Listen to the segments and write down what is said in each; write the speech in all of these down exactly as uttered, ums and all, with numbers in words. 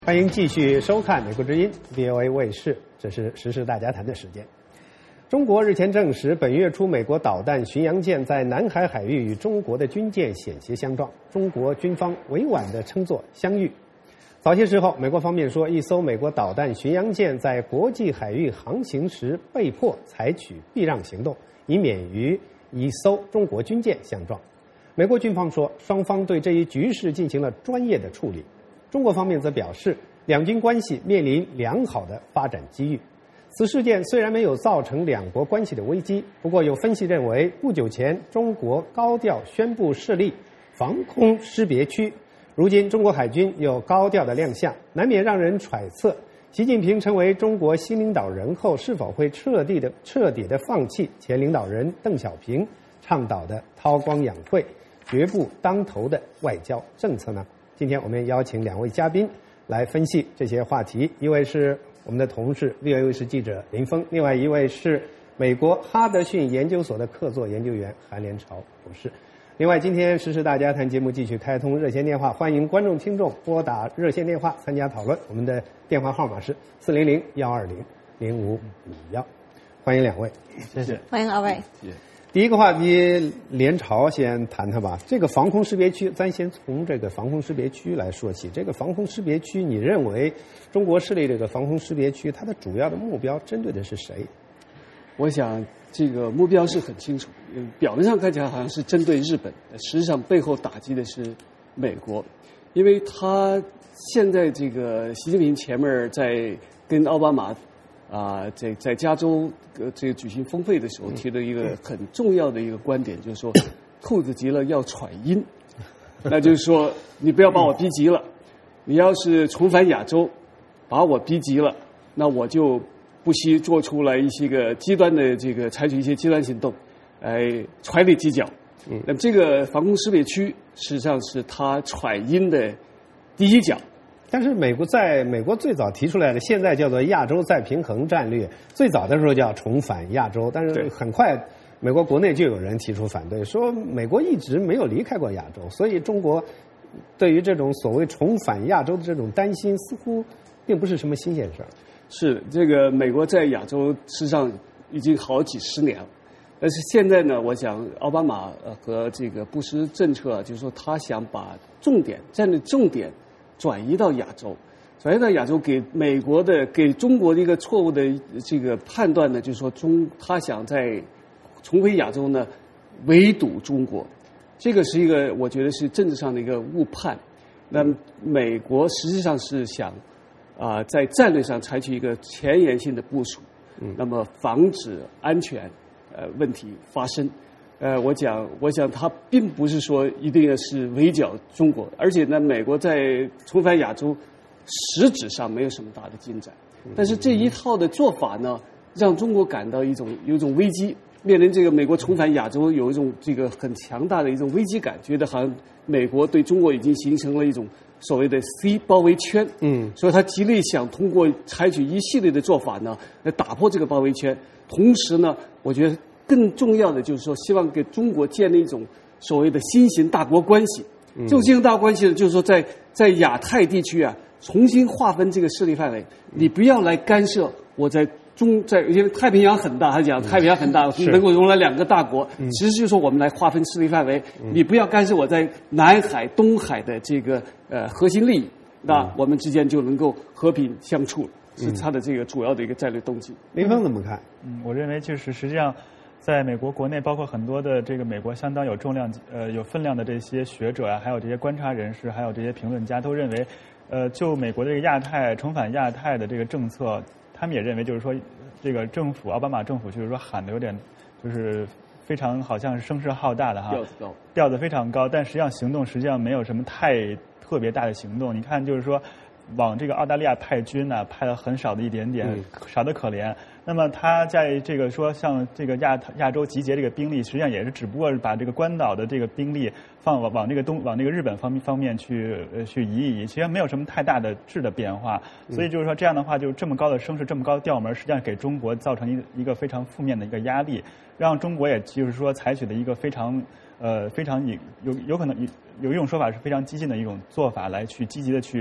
欢迎继续收看美国之音 V O A 卫视，这是时事大家谈的时间。中国日前证实，本月初美国导弹巡洋舰在南海海域与中国的军舰险些相撞，中国军方委婉地称作相遇。早些时候，美国方面说，一艘美国导弹巡洋舰在国际海域航行时被迫采取避让行动，以免与一艘中国军舰相撞。美国军方说，双方对这一局势进行了专业的处理。中国方面则表示，两军关系面临良好的发展机遇。此事件虽然没有造成两国关系的危机，不过有分析认为，不久前中国高调宣布设立防空识别区，如今中国海军又高调的亮相，难免让人揣测，习近平成为中国新领导人后，是否会彻底的彻底的放弃前领导人邓小平倡导的韬光养晦、绝不当头的外交政策呢？今天我们邀请两位嘉宾来分析这些话题，一位是我们的同事 V O A 卫视记者林峰，另外一位是美国哈德逊研究所的客座研究员韩连朝博士。另外，今天时事大家谈节目继续开通热线电话，欢迎观众听众拨打热线电话参加讨论。我们的电话号码是四零零幺二零零五五幺，欢迎两位， 谢谢， 欢迎二位。 谢谢。 第一个话题，连朝先谈谈吧。这个防空识别区，咱先从这个防空识别区来说起。这个防空识别区，你认为中国设立这个防空识别区，它的主要的目标针对的是谁？ 我想这个目标是很清楚，表面上看起来好像是针对日本，实际上背后打击的是美国，因为他现在这个习近平前面在跟奥巴马啊，在在加州呃这个举行峰会的时候提了一个很重要的一个观点，就是说兔子急了要喘音，那就是说你不要把我逼急了，你要是重返亚洲，把我逼急了，那我就不惜做出来一些个极端的这个采取一些极端行动，来踹你几脚。嗯，那么这个防空识别区实际上是他喘音的第一脚。 但是美国在美国最早提出来的，现在叫做亚洲再平衡战略，最早的时候叫重返亚洲，但是很快美国国内就有人提出反对，说美国一直没有离开过亚洲，所以中国对于这种所谓重返亚洲的这种担心，似乎并不是什么新鲜事儿。 是，这个美国在亚洲实际上已经好几十年了，但是现在呢，我想奥巴马和这个布什政策，就是说他想把重点战略重点转移到亚洲，转移到亚洲，给美国的给中国的一个错误的这个判断呢，就是说中他想在重回亚洲呢围堵中国，这个是一个我觉得是政治上的一个误判。那美国实际上是想啊、呃、在战略上采取一个前沿性的部署，嗯，那么防止安全呃问题发生。呃，我讲，我想，他并不是说一定要是围剿中国，而且呢，美国在重返亚洲，实质上没有什么大的进展。但是这一套的做法呢，让中国感到一种有一种危机，面临这个美国重返亚洲有一种这个很强大的一种危机感，觉得好像美国对中国已经形成了一种所谓的 C 包围圈。嗯，所以他极力想通过采取一系列的做法呢，来打破这个包围圈。同时呢，我觉得更重要的就是说，希望给中国建立一种所谓的新型大国关系。这种新型大国关系呢，就是说在在亚太地区啊，重新划分这个势力范围。你不要来干涉我在中在，因为太平洋很大，他讲太平洋很大，能够容纳两个大国。其实就是说我们来划分势力范围，你不要干涉我在南海、东海的这个呃核心利益，那我们之间就能够和平相处了。是他的这个主要的一个战略动机。 林峰怎么看？ 嗯，我认为就是实际上，在美国国内，包括很多的这个美国相当有重量、呃有分量的这些学者啊，还有这些观察人士，还有这些评论家，都认为，呃，就美国的这个亚太重返亚太的这个政策，他们也认为就是说，这个政府奥巴马政府就是说喊的有点就是非常好像是声势浩大的哈， 调子高， 调子非常高，但实际上行动实际上没有什么太特别大的行动。你看，就是说往这个澳大利亚派军呢、啊，派了很少的一点点，嗯、少得可怜。那么他在这个说像这个亚亚洲集结这个兵力，实际上也是只不过是把这个关岛的这个兵力放往往这个东往这个日本方面方面去呃去移一移，其实没有什么太大的质的变化。所以就是说这样的话，就这么高的声势，这么高的调门，实际上给中国造成一一个非常负面的一个压力，让中国也就是说采取的一个非常呃非常有有有可能有有一种说法是非常激进的一种做法，来去积极的去。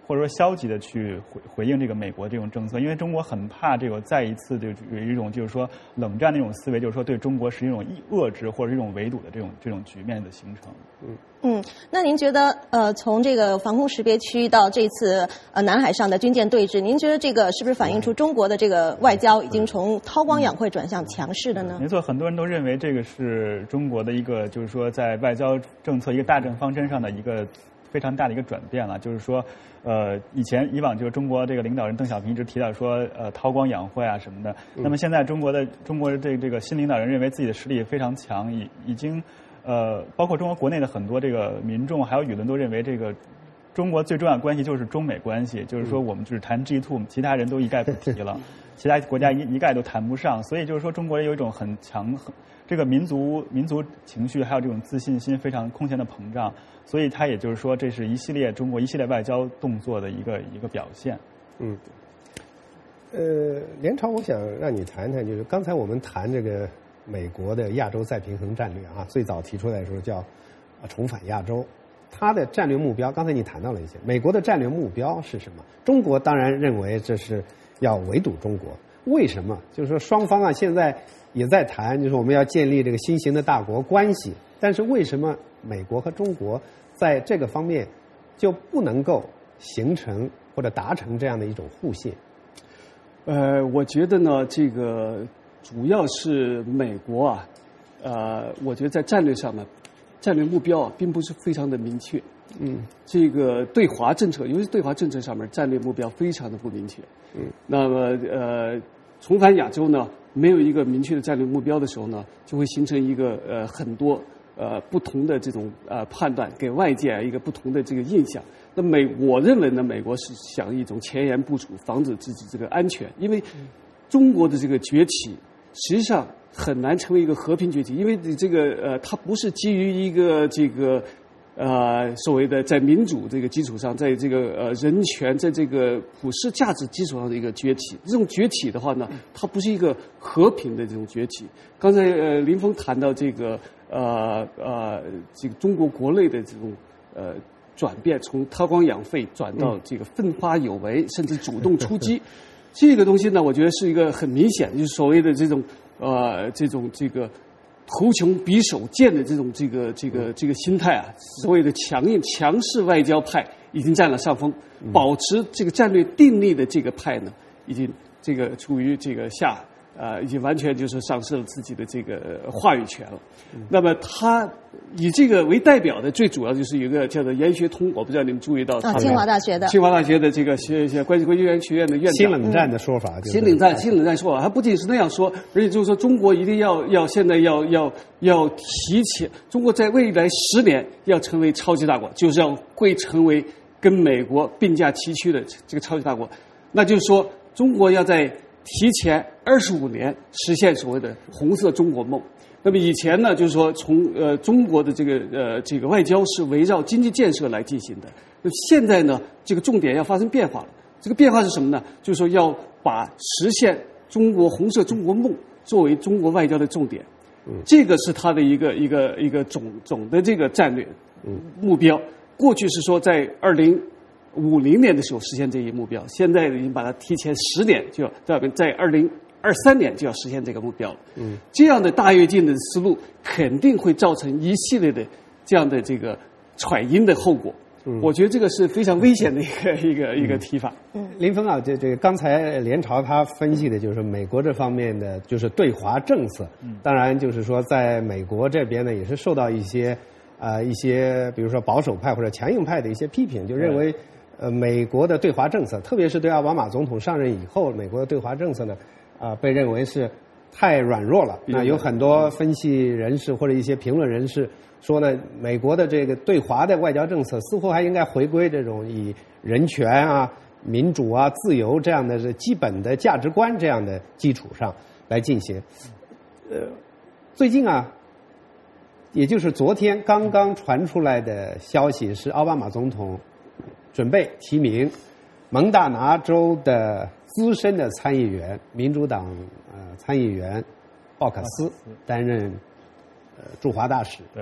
或者说消极的去回回应这个美国这种政策，因为中国很怕这个再一次的有一种就是说冷战的那种思维，就是说对中国是一种遏制或者一种围堵的这种这种局面的形成。 嗯嗯，那您觉得呃，从这个防空识别区到这次呃南海上的军舰对峙，您觉得这个是不是反映出中国的这个外交已经从韬光养晦转向强势的呢？ 没错，很多人都认为这个是中国的一个就是说在外交政策一个大政方针上的一个非常大的一个转变了，就是说。呃，以前以往就是中国这个领导人邓小平一直提到说，呃，韬光养晦啊什么的。那么现在中国的中国的这这个新领导人认为自己的实力非常强，已已经，呃，包括中国国内的很多这个民众还有舆论都认为这个中国最重要的关系就是中美关系，就是说我们只谈 G 二， 其他人都一概不提了，其他国家一一概都谈不上。所以就是说中国人有一种很强很这个民族民族情绪还有这种自信心非常空前的膨胀。所以它也就是说，这是一系列中国一系列外交动作的一个一个表现。 嗯，呃，连超，我想让你谈谈，就是刚才我们谈这个美国的亚洲再平衡战略啊，最早提出来的时候叫重返亚洲，它的战略目标，刚才你谈到了一些，美国的战略目标是什么？中国当然认为这是要围堵中国，为什么？就是说双方啊，现在也在谈，就是我们要建立这个新型的大国关系，但是为什么美国和中国在这个方面就不能够形成或者达成这样的一种互信？ 呃，我觉得呢，这个主要是美国啊，呃，我觉得在战略上呢，战略目标啊，并不是非常的明确。嗯，这个对华政策，尤其是对华政策上面，战略目标非常的不明确。嗯，那么呃，重返亚洲呢，没有一个明确的战略目标的时候呢，就会形成一个呃很多。呃，不同的这种呃判断，给外界一个不同的这个印象。那美，我认为呢，美国是想一种前沿部署，防止自己这个安全。因为中国的这个崛起，实际上很难成为一个和平崛起，因为这个呃，它不是基于一个这个呃所谓的在民主这个基础上，在这个呃人权，在这个普世价值基础上的一个崛起。这种崛起的话呢，它不是一个和平的这种崛起。刚才呃林峰谈到这个。呃呃，这个中国国内的这种呃转变，从韬光养晦转到这个奋发有为，甚至主动出击，这个东西呢，我觉得是一个很明显，就是所谓的这种呃这种这个图穷匕首见的这种这个这个这个心态啊，所谓的强硬强势外交派已经占了上风，保持这个战略定力的这个派呢，已经这个处于这个下。呃，已经完全就是丧失了自己的这个话语权了。嗯、那么他以这个为代表的，最主要就是有一个叫做严学通，我不知道你们注意到他、 啊，清华大学的， 清华大学的这个学学关系国际研究学院的院长。 新冷战的说法、就是， 新冷战，新冷战说法，他不仅是那样说，而且就是说中国一定要要现在要要要提前，中国在未来十年要成为超级大国，就是要会成为跟美国并驾齐驱的这个超级大国。那就是说，中国要在提前二十五年实现所谓的红色中国梦。那么以前呢，就是说从呃中国的这个呃这个外交是围绕经济建设来进行的。那现在呢，这个重点要发生变化了。这个变化是什么呢？就是说要把实现中国红色中国梦作为中国外交的重点。嗯，这个是它的一个一个一个总总的这个战略目标。过去是说在二零五零年的时候实现这一目标，现在已经把它提前十年，就要在二零二三年就要实现这个目标了。嗯，这样的大跃进的思路肯定会造成一系列的这样的这个揣因的后果。嗯，我觉得这个是非常危险的一个一个一个提法。 嗯，林峰啊，这这个刚才连朝他分析的就是美国这方面的就是对华政策。嗯，当然就是说在美国这边呢，也是受到一些啊、呃、一些比如说保守派或者强硬派的一些批评，就认为。呃，美国的对华政策，特别是对奥巴马总统上任以后，美国的对华政策呢，啊、呃，被认为是太软弱了。那有很多分析人士或者一些评论人士说呢，美国的这个对华的外交政策似乎还应该回归这种以人权啊、民主啊、自由这样的这基本的价值观这样的基础上来进行。呃，最近啊，也就是昨天刚刚传出来的消息是，奥巴马总统准备提名蒙大拿州的资深的参议员，民主党呃参议员鲍克斯担任呃驻华大使。 对，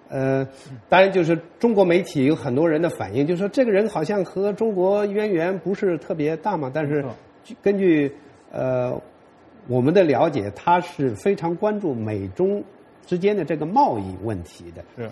呃，当然就是中国媒体有很多人的反应，就是说这个人好像和中国渊源不是特别大嘛，但是根据呃我们的了解，他是非常关注美中之间的这个贸易问题的。 是。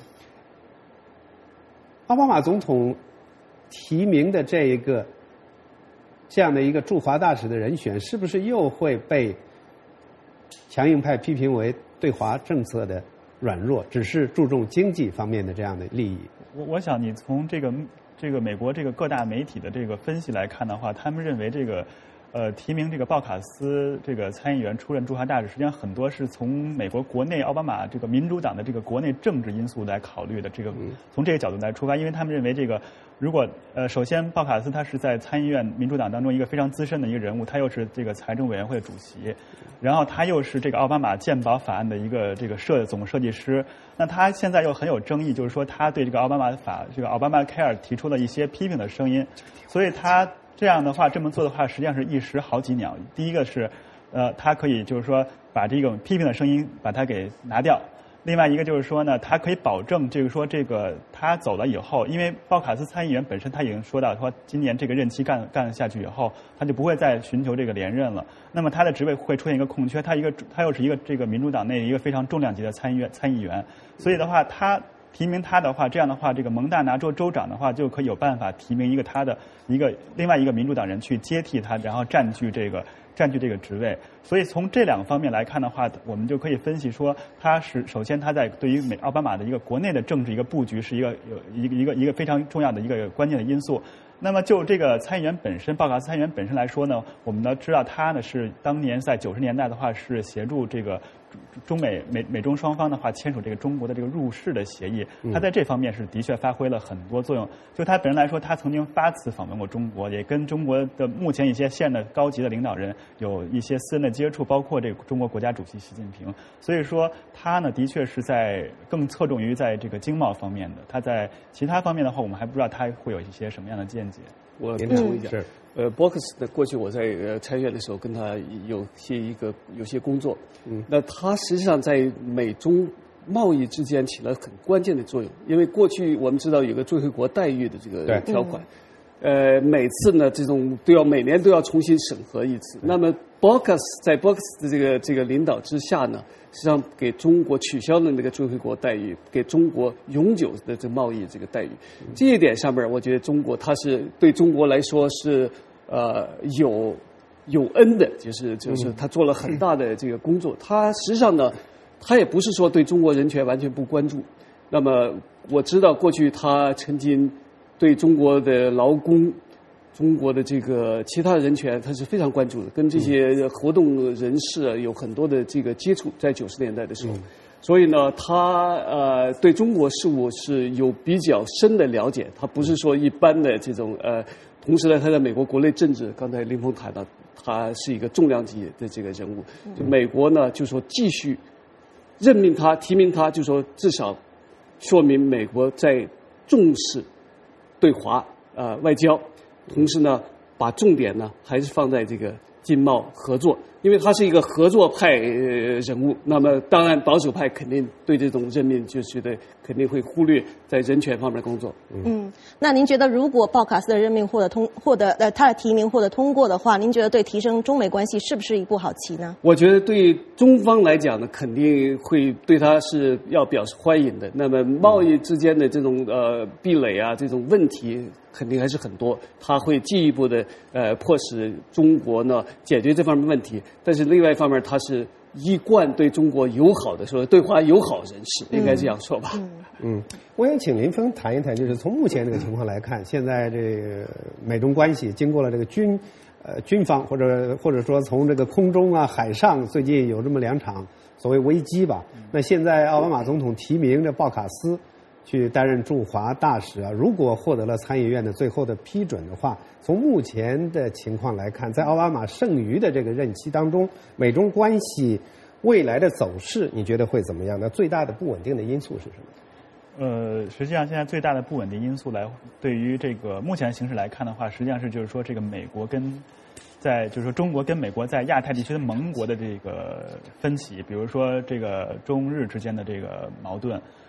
奥巴马总统提名的这一个这样的一个驻华大使的人选，是不是又会被强硬派批评为对华政策的软弱，只是注重经济方面的这样的利益？ 我我想你从这个这个美国这个各大媒体的这个分析来看的话，他们认为这个呃提名这个鲍卡斯这个参议员出任驻华大使，实际上很多是从美国国内奥巴马这个民主党的这个国内政治因素来考虑的。这个从这个角度来出发，因为他们认为这个如果呃首先鲍卡斯他是在参议院民主党当中一个非常资深的一个人物，他又是这个财政委员会的主席，然后他又是这个奥巴马健保法案的一个这个设总设计师，那他现在又很有争议，就是说他对这个奥巴马法这个奥巴马 Care 提出了一些批评的声音，所以他这样的话这么做的话，实际上是一石好几鸟。第一个是呃他可以就是说把这种批评的声音把它给拿掉。另外一个就是说呢，他可以保证，就是说这个他走了以后，因为鲍卡斯参议员本身他已经说到，说今年这个任期干干下去以后，他就不会再寻求这个连任了。那么他的职位会出现一个空缺，他一个他又是一个这个民主党内一个非常重量级的参议员参议员，所以的话，他提名他的话，这样的话，这个蒙大拿州州长的话就可以有办法提名一个他的一个另外一个民主党人去接替他，然后占据这个。占据这个职位，所以从这两个方面来看的话，我们就可以分析说，他是首先他在对于美奥巴马的一个国内的政治一个布局是一个有一个一个一个非常重要的一个关键的因素。那么就这个参议员本身，鲍卡斯参议员本身来说呢，我们呢知道他呢是当年在九十年代的话是协助这个中美美美中双方的话签署这个中国的这个入世的协议，他在这方面是的确发挥了很多作用。就他本人来说，他曾经八次访问过中国，也跟中国的目前一些现的高级的领导人有一些私人的接触，包括这个中国国家主席习近平。所以说他呢的确是在更侧重于在这个经贸方面的，他在其他方面的话，我们还不知道他会有一些什么样的见解。 我补充一下，是呃，博克斯的过去我在呃参议院的时候跟他有些一个有些工作，嗯，那他实际上在美中贸易之间起了很关键的作用，因为过去我们知道有个最惠国待遇的这个条款，呃，每次呢这种都要每年都要重新审核一次。那么博克斯在博克斯的这个这个领导之下呢，实际上给中国取消了那个最惠国待遇，给中国永久的这贸易这个待遇。这一点上面，我觉得中国它是对中国来说是呃有有恩的，就是就是他做了很大的这个工作。他实际上呢，他也不是说对中国人权完全不关注。那么我知道过去他曾经对中国的劳工、中国的这个其他的人权，他是非常关注的，跟这些活动人士有很多的这个接触，在九十年代的时候。嗯，所以呢，他呃对中国事务是有比较深的了解，他不是说一般的这种呃，同时呢，他在美国国内政治，刚才林峰谈到，他是一个重量级的这个人物。就美国呢，就说继续任命他、提名他，就说至少说明美国在重视对华呃外交，同时呢，把重点呢还是放在这个经贸合作。因为他是一个合作派人物，那么当然保守派肯定对这种任命就觉得肯定会忽略在人权方面的工作。 嗯，嗯，那您觉得如果鲍卡斯的任命获得通获得呃他的提名获得通过的话，您觉得对提升中美关系是不是一步好棋呢？ 我觉得对中方来讲呢，肯定会对他是要表示欢迎的。那么贸易之间的这种呃壁垒啊，这种问题肯定还是很多，他会进一步的呃迫使中国呢解决这方面问题。但是另外一方面，他是一贯对中国友好的，说对华友好人士，应该这样说吧。 嗯，嗯，我也请林峰谈一谈，就是从目前这个情况来看，现在这个美中关系经过了这个军呃军方或者或者说从这个空中啊海上，最近有这么两场所谓危机吧。那现在奥巴马总统提名这鲍卡斯去担任驻华大使啊，如果获得了参议院的最后的批准的话，从目前的情况来看，在奥巴马剩余的这个任期当中，美中关系未来的走势，你觉得会怎么样呢？最大的不稳定的因素是什么？ 呃，实际上现在最大的不稳定因素来，对于这个目前形势来看的话，实际上是就是说这个美国跟在就是说中国跟美国在亚太地区的盟国的这个分歧，比如说这个中日之间的这个矛盾。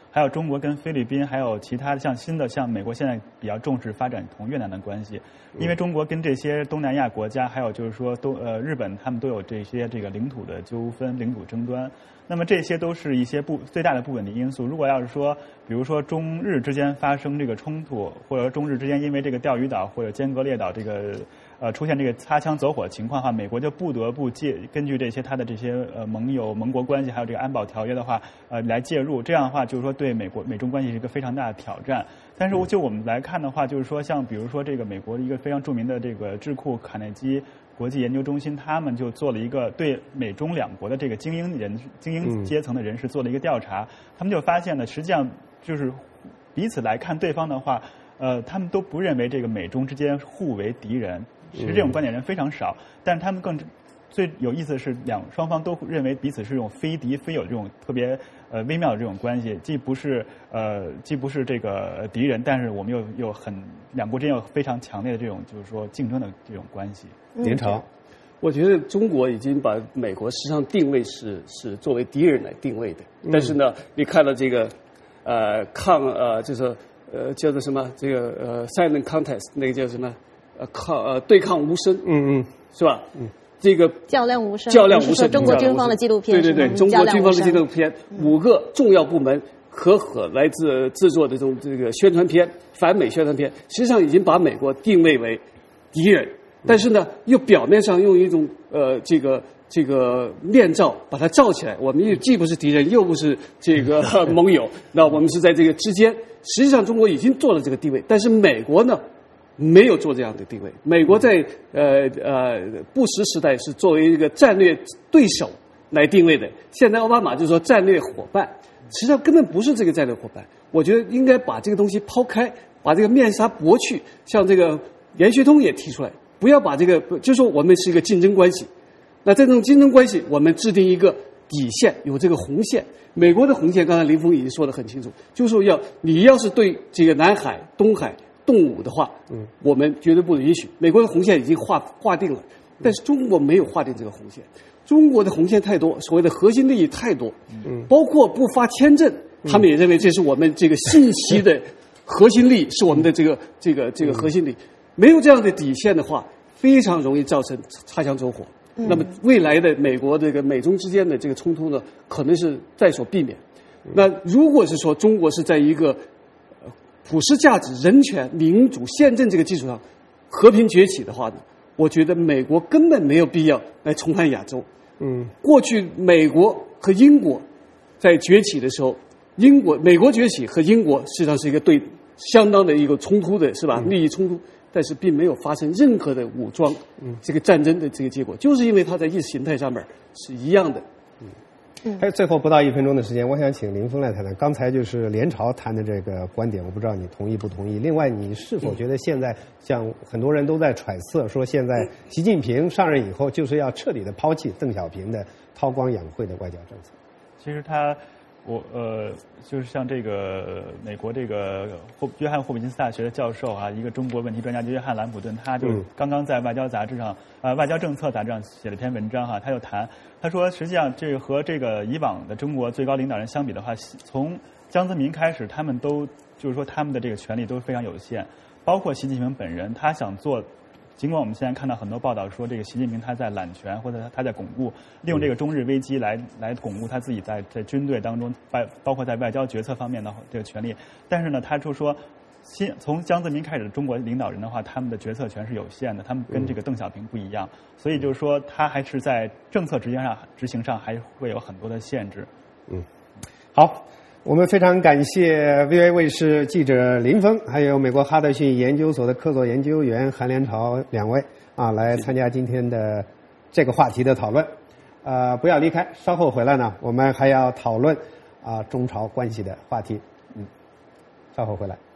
还有中国跟菲律宾，还有其他像新的像美国现在比较重视发展同越南的关系，因为中国跟这些东南亚国家，还有就是说都呃日本，他们都有这些这个领土的纠纷、领土争端。那么这些都是一些不最大的不稳定因素。如果要是说，比如说中日之间发生这个冲突，或者说中日之间因为这个钓鱼岛或者尖阁列岛这个呃出现这个擦枪走火的情况的话，美国就不得不介根据这些它的这些呃盟友盟国关系，还有这个安保条约的话，呃来介入。这样的话，就是说对美国美中关系是一个非常大的挑战。但是就我们来看的话，就是说像比如说这个美国的一个非常著名的这个智库卡内基国际研究中心，他们就做了一个对美中两国的这个精英人、精英阶层的人士做了一个调查，他们就发现呢，实际上就是彼此来看对方的话，呃，他们都不认为这个美中之间互为敌人，其实这种观点人非常少，但是他们更最有意思的是，两双方都认为彼此是这种非敌非友这种特别呃微妙的这种关系，既不是呃既不是这个敌人，但是我们又又很两国之间有非常强烈的这种就是说竞争的这种关系。 连朝， 我觉得中国已经把美国实际上定位是是作为敌人来定位的，但是呢，你看到这个呃抗呃就是呃叫做什么这个呃 silent contest 那个叫什么呃抗呃对抗无声， 嗯嗯， 是吧？嗯。这个较量无声， 较量无声， 中国军方的纪录片， 对对对，中国军方的纪录片，五个重要部门合伙来自制作的这种这个宣传片，反美宣传片，实际上已经把美国定位为敌人，但是呢，又表面上用一种呃这个这个面罩把它罩起来，我们又既不是敌人，又不是这个盟友，那我们是在这个之间。实际上，中国已经做了这个地位，但是美国呢？没有做这样的地位。美国在呃呃布什时代是作为一个战略对手来定位的，现在奥巴马就说战略伙伴，实际上根本不是这个战略伙伴。我觉得应该把这个东西抛开，把这个面纱剥去。像这个严学通也提出来，不要把这个，就说我们是一个竞争关系。那在这种竞争关系，我们制定一个底线，有这个红线。美国的红线，刚才林峰已经说得很清楚，就是说要你要是对这个南海、东海动武的话，嗯，我们绝对不允许。美国的红线已经划划定了，但是中国没有划定这个红线。中国的红线太多，所谓的核心利益太多，嗯，包括不发签证，他们也认为这是我们这个信息的核心利益，是我们的这个这个这个核心利益。没有这样的底线的话，非常容易造成擦枪走火。那么未来的美国这个美中之间的这个冲突呢，可能是在所避免。那如果是说中国是在一个普世价值、人权、民主、宪政这个基础上和平崛起的话呢，我觉得美国根本没有必要来重返亚洲。嗯，过去美国和英国在崛起的时候，英国、美国崛起和英国实际上是一个对相当的一个冲突的，是吧？利益冲突，但是并没有发生任何的武装这个战争的这个结果，就是因为它在意识形态上面是一样的。 还有最后不到一分钟的时间，我想请林峰来谈谈。刚才就是连朝谈的这个观点，我不知道你同意不同意。另外，你是否觉得现在像很多人都在揣测说，现在习近平上任以后就是要彻底的抛弃邓小平的韬光养晦的外交政策？ 其实他，我呃，就是像这个美国这个霍约翰霍普金斯大学的教授啊，一个中国问题专家，就约翰兰普顿，他就刚刚在外交杂志上，呃，外交政策杂志上写了一篇文章哈，他就谈。他说，实际上这个和这个以往的中国最高领导人相比的话，从江泽民开始，他们都就是说他们的这个权力都非常有限，包括习近平本人，他想做，尽管我们现在看到很多报道说这个习近平他在揽权或者他在巩固，利用这个中日危机来来巩固他自己在在军队当中外包括在外交决策方面的这个权利，但是呢，他就说。新从江泽民开始的中国领导人的话，他们的决策权是有限的，他们跟这个邓小平不一样，所以就是说，他还是在政策执行上执行上还会有很多的限制。 嗯，好，我们非常感谢 V O A 卫视记者林峰，还有美国哈德逊研究所的客座研究员韩连朝两位啊，来参加今天的这个话题的讨论。呃，不要离开，稍后回来呢，我们还要讨论啊中朝关系的话题。嗯，稍后回来。